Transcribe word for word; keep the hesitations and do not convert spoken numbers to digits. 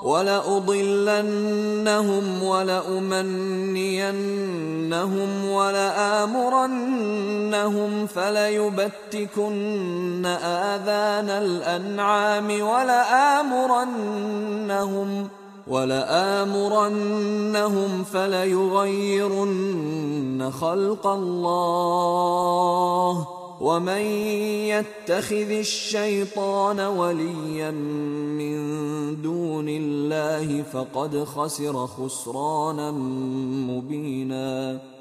وَلَأُضِلَّنَّهُمْ وَلَأُمَنِّيَنَّهُمْ وَلَآمُرَنَّهُمْ فَلَيُبَتِّكُنَّ آذَانَ الْأَنْعَامِ وَلَآمُرَنَّهُمْ وَلَآمُرَنَّهُمْ فَلَيُغَيِّرُنَّ خَلْقَ اللَّهِ ۚ وَمَن يَتَّخِذِ الشَّيْطَانَ وَلِيًّا مِّن دُونِ اللَّهِ فَقَدْ خَسِرَ خُسْرَانًا مُّبِينًا.